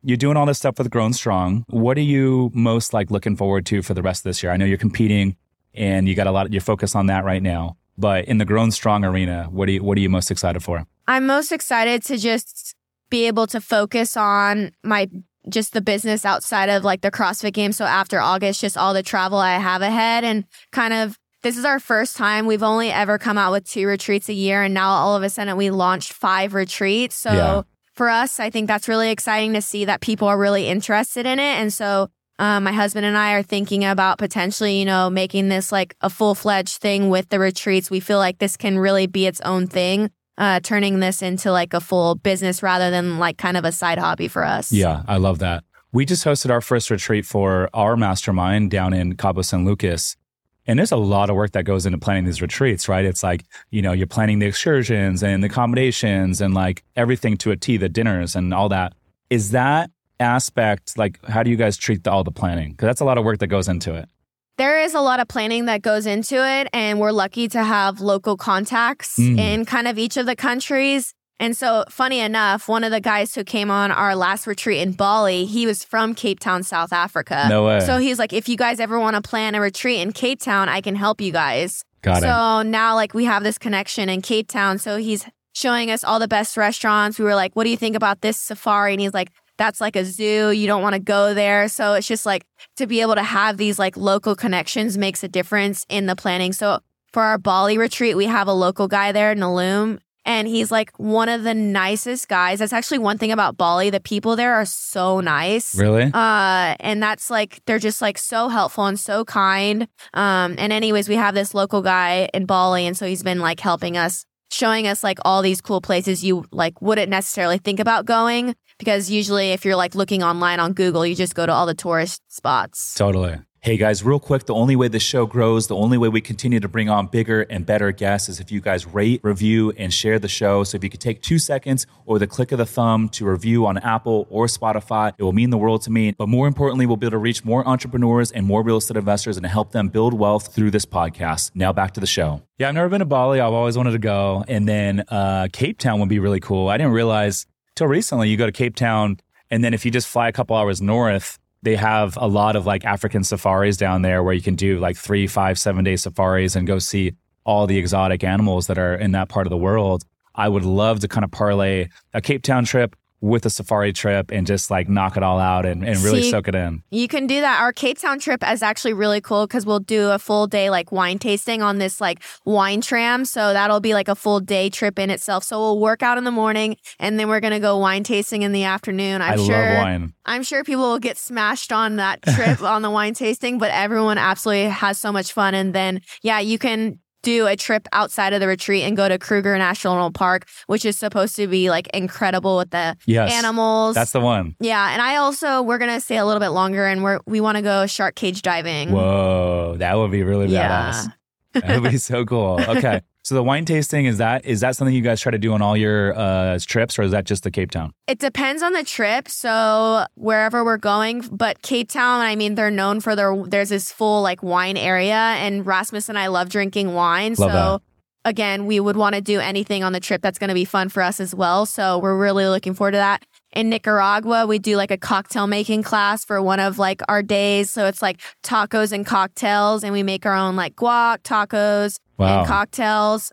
you're doing all this stuff with Grown Strong. What are you most like looking forward to for the rest of this year? I know you're competing and you got you're focused on that right now. But in the Grown Strong arena, what are you most excited for? I'm most excited to just be able to focus on just the business outside of like the CrossFit Games. So after August, just all the travel I have ahead, and kind of, this is our first time. We've only ever come out with 2 retreats a year. And now all of a sudden we launched 5 retreats. So for us, I think that's really exciting to see that people are really interested in it. And so my husband and I are thinking about potentially, making this like a full-fledged thing with the retreats. We feel like this can really be its own thing, turning this into like a full business rather than like kind of a side hobby for us. Yeah, I love that. We just hosted our first retreat for our mastermind down in Cabo San Lucas. And there's a lot of work that goes into planning these retreats, right? It's like, you're planning the excursions and the accommodations and like everything to a T, the dinners and all that. Is that aspect, like, how do you guys treat all the planning? Because that's a lot of work that goes into it. There is a lot of planning that goes into it, and we're lucky to have local contacts in kind of each of the countries. And so, funny enough, one of the guys who came on our last retreat in Bali, he was from Cape Town, South Africa. No way. So he's like, if you guys ever want to plan a retreat in Cape Town, I can help you guys. Got it. So now, like, we have this connection in Cape Town. So he's showing us all the best restaurants. We were like, what do you think about this safari? And he's like, that's like a zoo. You don't want to go there. So it's just like, to be able to have these like local connections makes a difference in the planning. So for our Bali retreat, we have a local guy there, Naloom, and he's like one of the nicest guys. That's actually one thing about Bali. The people there are so nice. Really? And that's like, they're just like so helpful and so kind. And anyways, we have this local guy in Bali. And so he's been like helping us, showing us like all these cool places you like wouldn't necessarily think about going. Because usually if you're like looking online on Google, you just go to all the tourist spots. Totally. Hey guys, real quick, the only way the show grows, the only way we continue to bring on bigger and better guests is if you guys rate, review, and share the show. So if you could take 2 seconds or the click of the thumb to review on Apple or Spotify, it will mean the world to me. But more importantly, we'll be able to reach more entrepreneurs and more real estate investors and help them build wealth through this podcast. Now back to the show. Yeah, I've never been to Bali. I've always wanted to go. And then Cape Town would be really cool. I didn't realize till recently you go to Cape Town, and then if you just fly a couple hours north, they have a lot of like African safaris down there where you can do like 3, 5, 7 day safaris and go see all the exotic animals that are in that part of the world. I would love to kind of parlay a Cape Town trip with a safari trip and just like knock it all out and really soak it in. You can do that. Our Cape Town trip is actually really cool because we'll do a full day like wine tasting on this like wine tram. So that'll be like a full day trip in itself. So we'll work out in the morning and then we're going to go wine tasting in the afternoon. I love wine. I'm sure people will get smashed on that trip on the wine tasting, but everyone absolutely has so much fun. And then, yeah, you can do a trip outside of the retreat and go to Kruger National Park, which is supposed to be like incredible with the animals. That's the one. Yeah. And we're going to stay a little bit longer and we want to go shark cage diving. Whoa, that would be really badass. That would be so cool. Okay. So the wine tasting, is that something you guys try to do on all your trips, or is that just the Cape Town? It depends on the trip. So wherever we're going, but Cape Town, I mean, they're known for there's this full like wine area, and Rasmus and I love drinking wine. Love that. Again, we would want to do anything on the trip that's going to be fun for us as well. So we're really looking forward to that. In Nicaragua, we do like a cocktail making class for one of like our days. So it's like tacos and cocktails, and we make our own like guac, tacos, and cocktails.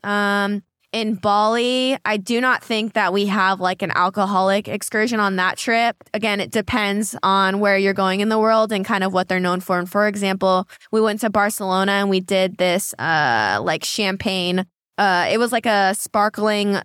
In Bali, I do not think that we have like an alcoholic excursion on that trip. Again, it depends on where you're going in the world and kind of what they're known for. And for example, we went to Barcelona and we did this like champagne. It was like a sparkling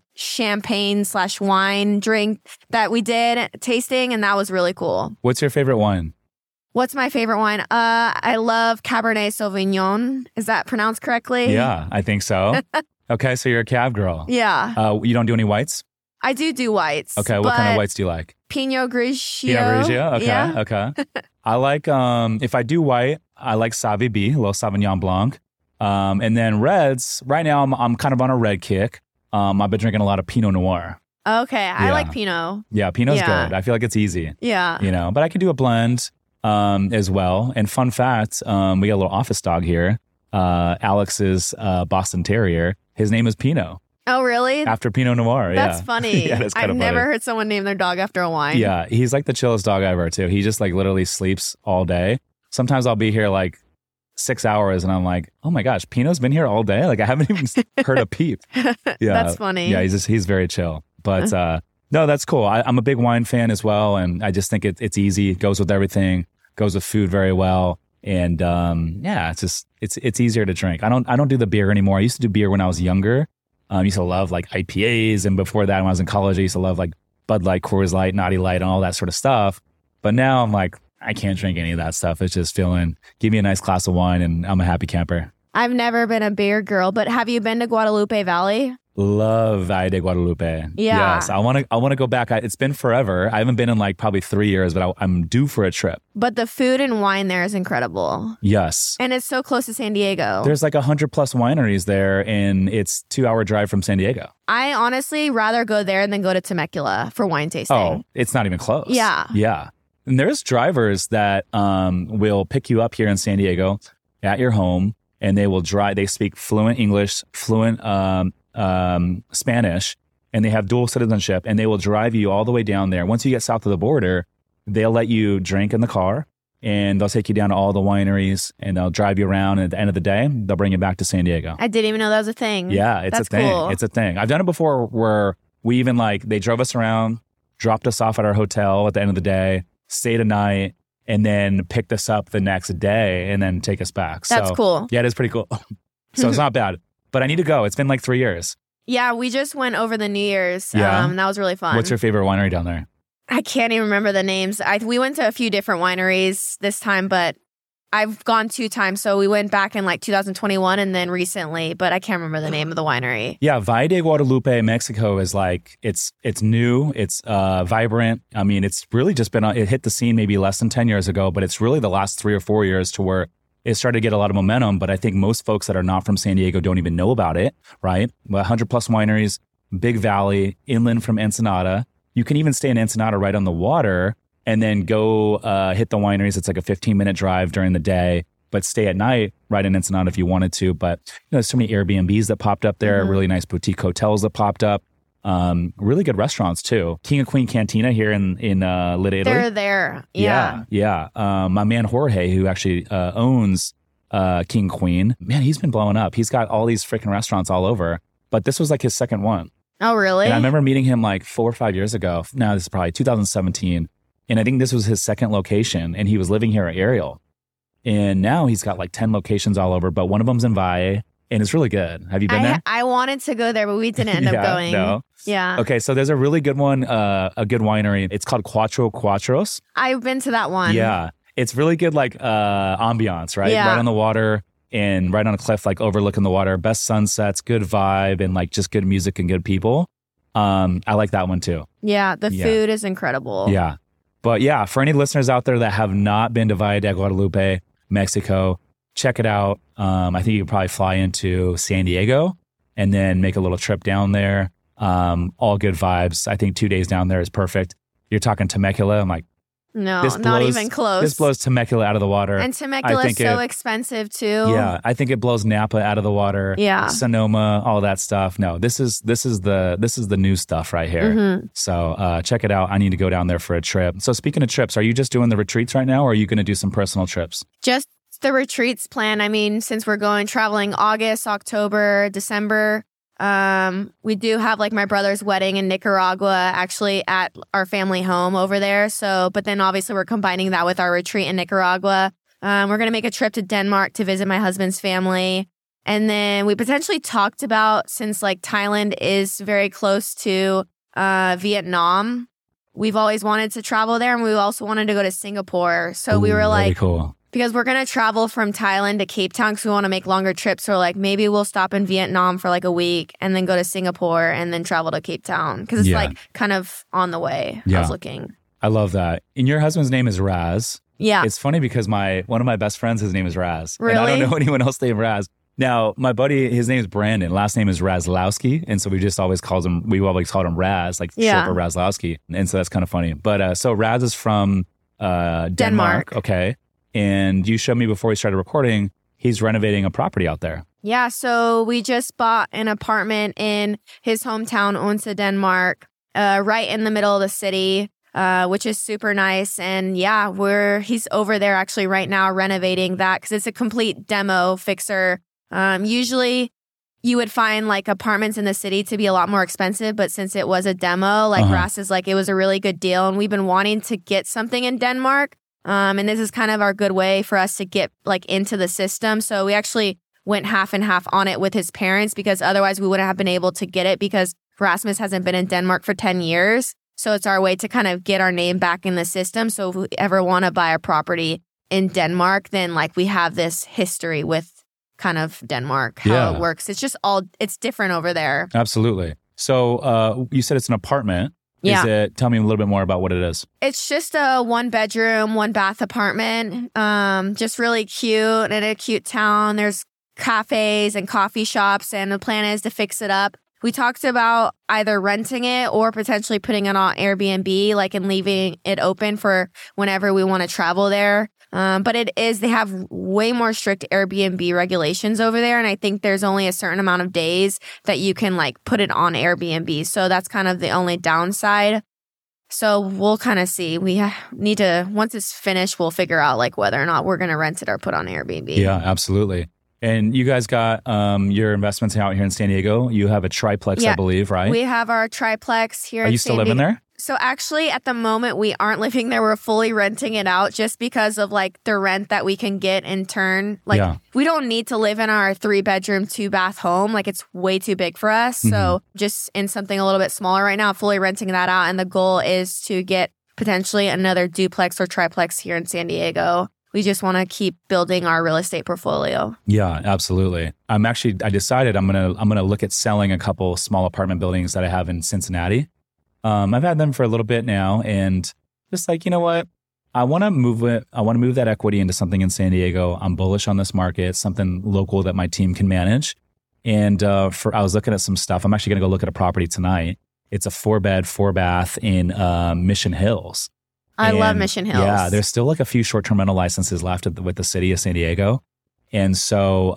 champagne/wine drink that we did tasting, and that was really cool. What's your favorite wine? What's my favorite wine? I love Cabernet Sauvignon. Is that pronounced correctly? Yeah, I think so. Okay, so you're a cab girl. Yeah. You don't do any whites? I do whites. Okay, what kind of whites do you like? Pinot Grigio. Pinot Grigio? Okay, yeah. Okay. I like, if I do white, I like Sauvignon B, a little Sauvignon Blanc. And then reds, right now I'm kind of on a red kick. I've been drinking a lot of Pinot Noir. Okay, I like Pinot. Yeah, Pinot's good. I feel like it's easy. Yeah. But I can do a blend as well. And fun fact, we got a little office dog here, Alex's Boston Terrier. His name is Pinot. Oh, really? after Pinot Noir. That's yeah. funny. Yeah, that's I've kinda never funny. heard someone name their dog after a wine. Yeah, he's like the chillest dog ever too. He just like literally sleeps all day. Sometimes I'll be here like 6 hours and I'm like, oh my gosh, Pinot's been here all day? Like I haven't even heard a peep. Yeah. That's funny. Yeah, he's very chill. But no, that's cool. I'm a big wine fan as well. And I just think it's easy. It goes with everything, goes with food very well. And yeah, it's easier to drink. I don't do the beer anymore. I used to do beer when I was younger. I used to love like IPAs. And before that, when I was in college, I used to love like Bud Light, Coors Light, Naughty Light, and all that sort of stuff. But now I'm like, I can't drink any of that stuff. It's just give me a nice glass of wine and I'm a happy camper. I've never been a beer girl, but have you been to Guadalupe Valley? Love Valle de Guadalupe. Yeah. Yes, I want to go back. It's been forever. I haven't been in like probably 3 years, but I'm due for a trip. But the food and wine there is incredible. Yes. And it's so close to San Diego. There's like 100 plus wineries there, and it's 2-hour drive from San Diego. I honestly rather go there than go to Temecula for wine tasting. Oh, it's not even close. Yeah. Yeah. And there's drivers that will pick you up here in San Diego at your home, and they will drive. They speak fluent English, fluent Spanish, and they have dual citizenship, and they will drive you all the way down there. Once you get south of the border, they'll let you drink in the car, and they'll take you down to all the wineries, and they'll drive you around. And at the end of the day, they'll bring you back to San Diego. I didn't even know that was a thing. Yeah, it's That's a thing. cool. It's a thing. I've done it before where we even they drove us around, dropped us off at our hotel at the end of the day, stayed a night, and then picked us up the next day and then take us back. That's cool. Yeah, it is pretty cool. So it's not bad. But I need to go. It's been like 3 years. Yeah, we just went over the New Year's. Yeah? That was really fun. What's your favorite winery down there? I can't even remember the names. We went to a few different wineries this time, but I've gone 2 times. So we went back in like 2021 and then recently, but I can't remember the name of the winery. Yeah, Valle de Guadalupe, Mexico is like, it's new, it's vibrant. I mean, it's really just it hit the scene maybe less than 10 years ago, but it's really the last 3 or 4 years to where it started to get a lot of momentum. But I think most folks that are not from San Diego don't even know about it, right? 100 plus wineries, big valley, inland from Ensenada. You can even stay in Ensenada right on the water and then go hit the wineries. It's like a 15-minute drive during the day, but stay at night right in Ensenada if you wanted to. But there's so many Airbnbs that popped up there, really nice boutique hotels that popped up, really good restaurants too. King of Queen Cantina here in Lit Italy. They're there. Yeah. Yeah. My man Jorge, who actually owns King Queen, man, he's been blowing up. He's got all these freaking restaurants all over, but this was like his second one. Oh, really? And I remember meeting him like 4 or 5 years ago. Now this is probably 2017. And I think this was his second location, and he was living here at Ariel. And now he's got like 10 locations all over, but one of them's in Valle, and it's really good. Have you been there? I wanted to go there, but we didn't end up going. No. Yeah. Okay, so there's a really good one, a good winery. It's called Cuatro Cuatros. I've been to that one. Yeah. It's really good, like ambiance, right? Yeah. Right on the water and right on a cliff, like overlooking the water. Best sunsets, good vibe, and like just good music and good people. I like that one too. Yeah. The food is incredible. Yeah. But yeah, for any listeners out there that have not been to Valle de Guadalupe, Mexico, check it out. I think you could probably fly into San Diego and then make a little trip down there. All good vibes. I think 2 days down there is perfect. You're talking Temecula. I'm like, No, this not blows- even close. This blows Temecula out of the water. And Temecula is so expensive too. Yeah, I think it blows Napa out of the water. Yeah. Sonoma, all that stuff. No, this is the new stuff right here. Mm-hmm. So check it out. I need to go down there for a trip. So speaking of trips, are you just doing the retreats right now, or are you going to do some personal trips? Just the retreats plan. I mean, since we're traveling August, October, December, we do have like my brother's wedding in Nicaragua, actually at our family home over there. So, but then obviously we're combining that with our retreat in Nicaragua. We're going to make a trip to Denmark to visit my husband's family. And then we potentially talked about, since like Thailand is very close to Vietnam, we've always wanted to travel there, and we also wanted to go to Singapore. So we were Really like, cool. because we're going to travel from Thailand to Cape Town because we want to make longer trips. So like maybe we'll stop in Vietnam for like a week and then go to Singapore and then travel to Cape Town because it's like kind of on the way. I was looking. I love that. And your husband's name is Raz. Yeah. It's funny because one of my best friends, his name is Raz. Really? And I don't know anyone else named Raz. Now, my buddy, his name is Brandon. Last name is Razlowski. And so we always called him Raz, like short for Razlowski. And so that's kind of funny. But so Raz is from Denmark. Okay. And you showed me before we started recording, he's renovating a property out there. Yeah, so we just bought an apartment in his hometown, Odense, Denmark, right in the middle of the city, which is super nice. And yeah, he's over there actually right now renovating that because it's a complete demo fixer. Usually you would find like apartments in the city to be a lot more expensive, but since it was a demo, like Ras is like, it was a really good deal. And we've been wanting to get something in Denmark. And this is kind of our good way for us to get like into the system. So we actually went half and half on it with his parents because otherwise we wouldn't have been able to get it because Rasmus hasn't been in Denmark for 10 years. So it's our way to kind of get our name back in the system. So if we ever want to buy a property in Denmark, then like we have this history with kind of Denmark, how it works. It's just it's different over there. Absolutely. So you said it's an apartment. Yeah. Tell me a little bit more about what it is. It's just a 1-bedroom, 1-bath apartment. Just really cute in a cute town. There's cafes and coffee shops, and the plan is to fix it up. We talked about either renting it or potentially putting it on Airbnb, like and leaving it open for whenever we want to travel there. But they have way more strict Airbnb regulations over there. And I think there's only a certain amount of days that you can like put it on Airbnb. So that's kind of the only downside. So we'll kind of see. We need to, once it's finished, we'll figure out like whether or not we're going to rent it or put on Airbnb. Yeah, absolutely. And you guys got your investments out here in San Diego. You have a triplex, I believe, right? We have our triplex here. Are you still living there? So actually, at the moment, we aren't living there. We're fully renting it out just because of like the rent that we can get in turn. Like we don't need to live in our 3-bedroom, 2-bath home. Like it's way too big for us. So just in something a little bit smaller right now, fully renting that out. And the goal is to get potentially another duplex or triplex here in San Diego. We just want to keep building our real estate portfolio. Yeah, absolutely. I decided I'm gonna look at selling a couple small apartment buildings that I have in Cincinnati. I've had them for a little bit now, and just like, you know what? I want to move it. I want to move that equity into something in San Diego. I'm bullish on this market, something local that my team can manage. And I was looking at some stuff. I'm actually going to go look at a property tonight. It's a 4-bed, 4-bath in Mission Hills. I love Mission Hills. Yeah, there's still like a few short-term rental licenses left with the city of San Diego, and so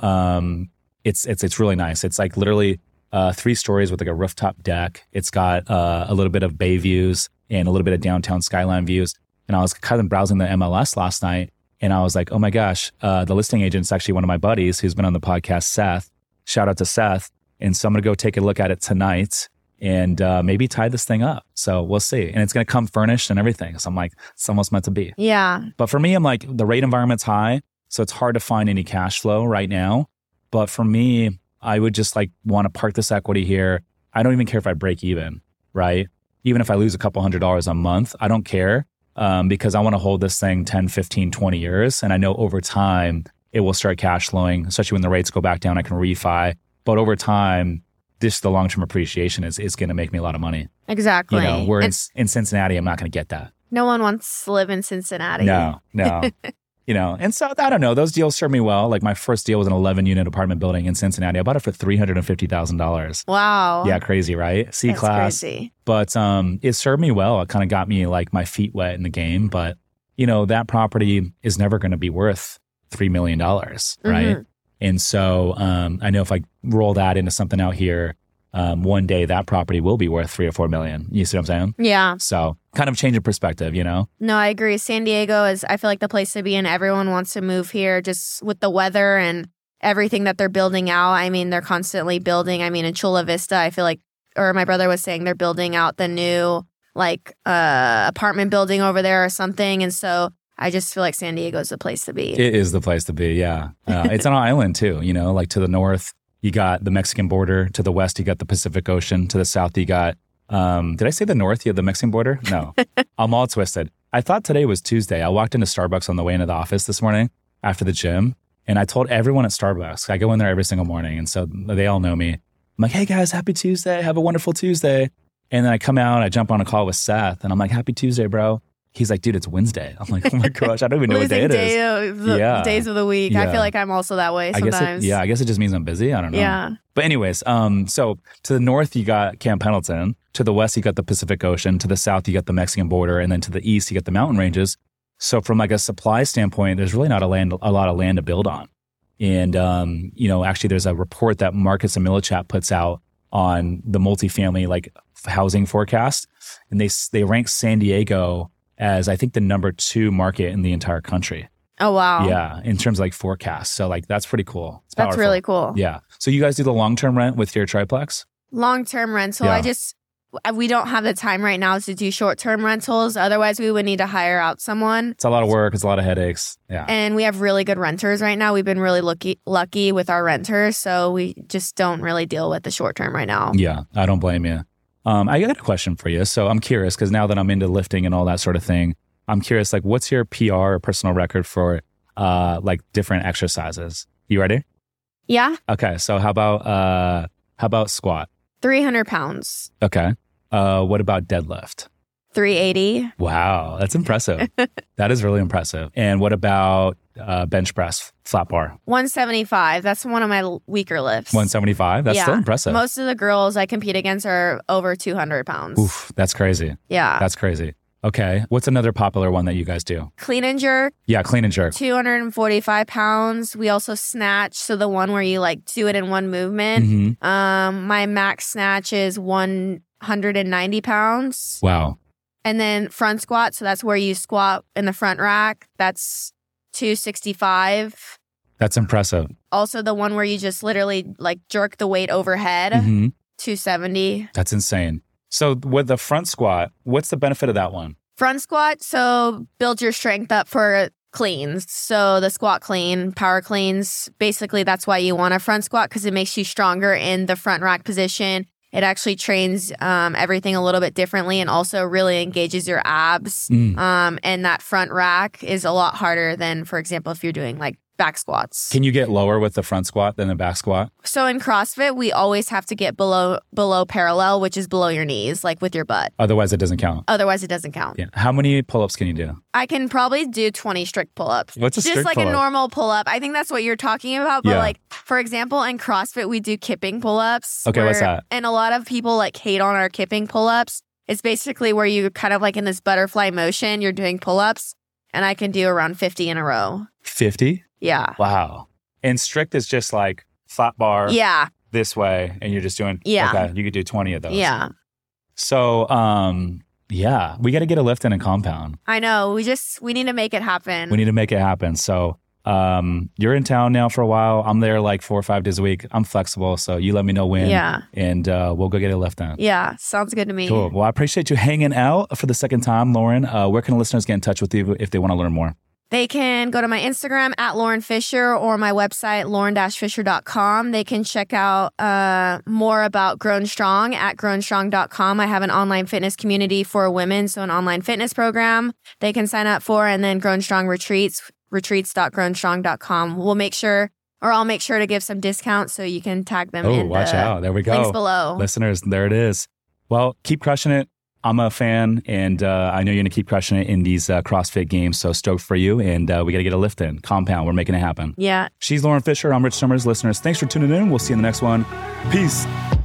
it's really nice. It's like literally 3 stories with like a rooftop deck. It's got a little bit of bay views and a little bit of downtown skyline views. And I was kind of browsing the MLS last night, and I was like, oh my gosh, the listing agent's actually one of my buddies who's been on the podcast, Seth. Shout out to Seth. And so I'm going to go take a look at it tonight and maybe tie this thing up. So we'll see. And it's going to come furnished and everything. So I'm like, it's almost meant to be. Yeah. But for me, I'm like, the rate environment's high, so it's hard to find any cash flow right now. But for me, I would just like want to park this equity here. I don't even care if I break even, right? Even if I lose a couple $100 a month, I don't care because I want to hold this thing 10, 15, 20 years. And I know over time, it will start cash flowing, especially when the rates go back down, I can refi. But over time, the long-term appreciation is going to make me a lot of money. Exactly. You know, in Cincinnati, I'm not going to get that. No one wants to live in Cincinnati. No. You know, and so I don't know. Those deals serve me well. Like my first deal was an 11-unit apartment building in Cincinnati. I bought it for $350,000. Wow. Yeah, crazy, right? C-class. That's crazy. But it served me well. It kind of got me like my feet wet in the game. But, you know, that property is never going to be worth $3 million, right? And so I know if I roll that into something out here, one day that property will be worth $3 or $4 million. You see what I'm saying? Yeah. So kind of change of perspective, you know? No, I agree. San Diego is, I feel like, the place to be, and everyone wants to move here just with the weather and everything that they're building out. I mean, they're constantly building. I mean, in Chula Vista, I feel like, or my brother was saying they're building out the new like apartment building over there or something. And so I just feel like San Diego is the place to be. It is the place to be, yeah. It's on an island too, you know, like to the north, you got the Mexican border. To the west, you got the Pacific Ocean. To the south, you got, did I say the north? You have the Mexican border? No, I'm all twisted. I thought today was Tuesday. I walked into Starbucks on the way into the office this morning after the gym. And I told everyone at Starbucks, I go in there every single morning. And so they all know me. I'm like, hey guys, happy Tuesday. Have a wonderful Tuesday. And then I come out, I jump on a call with Seth and I'm like, happy Tuesday, bro. He's like, dude, it's Wednesday. I'm like, oh my gosh, I don't even know what day it is. Days of the week. Yeah. I feel like I'm also that way sometimes. I guess it just means I'm busy. I don't know. Yeah. But anyways, so to the north, you got Camp Pendleton. To the west, you got the Pacific Ocean. To the south, you got the Mexican border. And then to the east, you got the mountain ranges. So from like a supply standpoint, there's really not a lot of land to build on. And, actually there's a report that Marcus and Millichap puts out on the multifamily like housing forecast. And they rank San Diego as I think the number 2 market in the entire country. Oh, wow. Yeah. In terms of like forecasts. So like, that's pretty cool. It's That's powerful. really cool. Yeah. So you guys do the long-term rent with your triplex? Long-term rental. Yeah. We don't have the time right now to do short-term rentals. Otherwise, we would need to hire out someone. It's a lot of work. It's a lot of headaches. Yeah. And we have really good renters right now. We've been really lucky with our renters. So we just don't really deal with the short-term right now. Yeah. I don't blame you. I got a question for you. So I'm curious because now that I'm into lifting and all that sort of thing, I'm curious, like what's your PR or personal record for like different exercises? You ready? Yeah. Okay. So how about squat? 300 pounds. Okay. What about deadlift? 380. Wow. That's impressive. That is really impressive. And what about bench press, flat bar? 175. That's one of my weaker lifts. 175? That's still impressive. Most of the girls I compete against are over 200 pounds. Oof. That's crazy. Yeah. That's crazy. Okay. What's another popular one that you guys do? Clean and jerk. Yeah, clean and jerk. 245 pounds. We also snatch. So the one where you like do it in one movement. Mm-hmm. My max snatch is 190 pounds. Wow. And then front squat. So that's where you squat in the front rack. That's 265. That's impressive. Also the one where you just literally like jerk the weight overhead. Mm-hmm. 270. That's insane. So with the front squat, what's the benefit of that one? Front squat, so build your strength up for cleans. So the squat clean, power cleans, basically that's why you want a front squat because it makes you stronger in the front rack position. It actually trains everything a little bit differently and also really engages your abs. And that front rack is a lot harder than, for example, if you're doing like back squats. Can you get lower with the front squat than the back squat? So in CrossFit, we always have to get below parallel, which is below your knees, like with your butt. Otherwise, it doesn't count. Otherwise, it doesn't count. Yeah. How many pull-ups can you do? I can probably do 20 strict pull-ups. What's a strict Just like pull-up? a normal pull-up. I think that's what you're talking about. But Yeah. like, for example, in CrossFit, we do kipping pull-ups. Okay, what's that? And a lot of people like hate on our kipping pull-ups. It's basically where you kind of like in this butterfly motion, you're doing pull-ups. And I can do around 50 in a row. 50? Yeah. Wow. And strict is just like flat bar Yeah. this way, and you're just doing, Yeah. okay, you could do 20 of those. Yeah. So, yeah, we got to get a lift in a compound. I know. We need to make it happen. We need to make it happen. So, you're in town now for a while. I'm there like 4 or 5 days a week. I'm flexible. So you let me know when. Yeah. And we'll go get a lift in. Yeah. Sounds good to me. Cool. Well, I appreciate you hanging out for the second time, Lauren. Where can listeners get in touch with you if they want to learn more? They can go to my Instagram at Lauren Fisher or my website, lauren-fisher.com. They can check out more about Grown Strong at grownstrong.com. I have an online fitness community for women, so an online fitness program they can sign up for, and then Grown Strong retreats, retreats.grownstrong.com. I'll make sure to give some discounts so you can tag them in watch the out. There we go. links below. Listeners, there it is. Well, keep crushing it. I'm a fan, and I know you're going to keep crushing it in these CrossFit games. So stoked for you, and we got to get a lift in. Compound, we're making it happen. Yeah. She's Lauren Fisher. I'm Rich Summers. Listeners, thanks for tuning in. We'll see you in the next one. Peace.